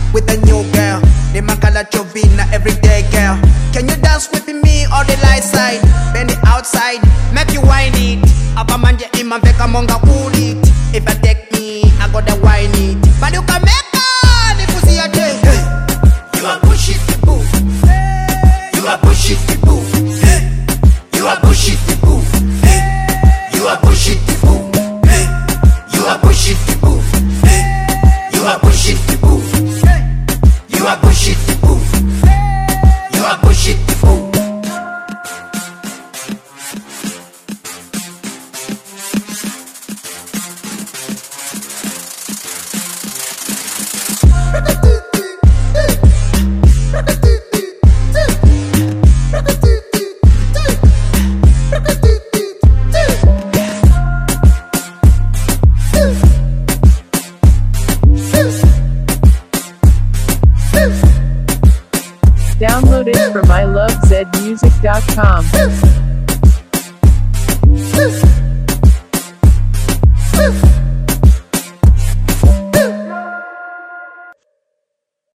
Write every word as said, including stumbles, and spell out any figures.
with a new girl. The Makala Chovina everyday girl. Can you dance with me on the light side? Bend it outside, make you whine it. Abamanje ima veka monga cool it. If I take me, I got the wine it. But you can make on if you see a day. Hey, you are bullshit boo. You are bullshit boo. You are bullshit boo. You are bullshit boo. You are bullshit boo. You are bullshit boo. You are bullshit boo. You are bullshit boo. Download it from I love zed music dot com.